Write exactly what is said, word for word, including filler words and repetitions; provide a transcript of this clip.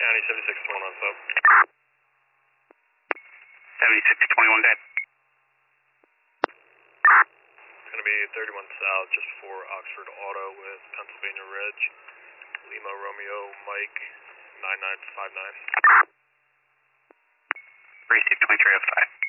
County, seventy-six twenty-one, sub. seventy-six twenty-one, dead. It's going to be thirty-one South, just before Oxford Auto with Pennsylvania Ridge. Lima Romeo Mike nine nine five nine. Receive twenty-three oh five.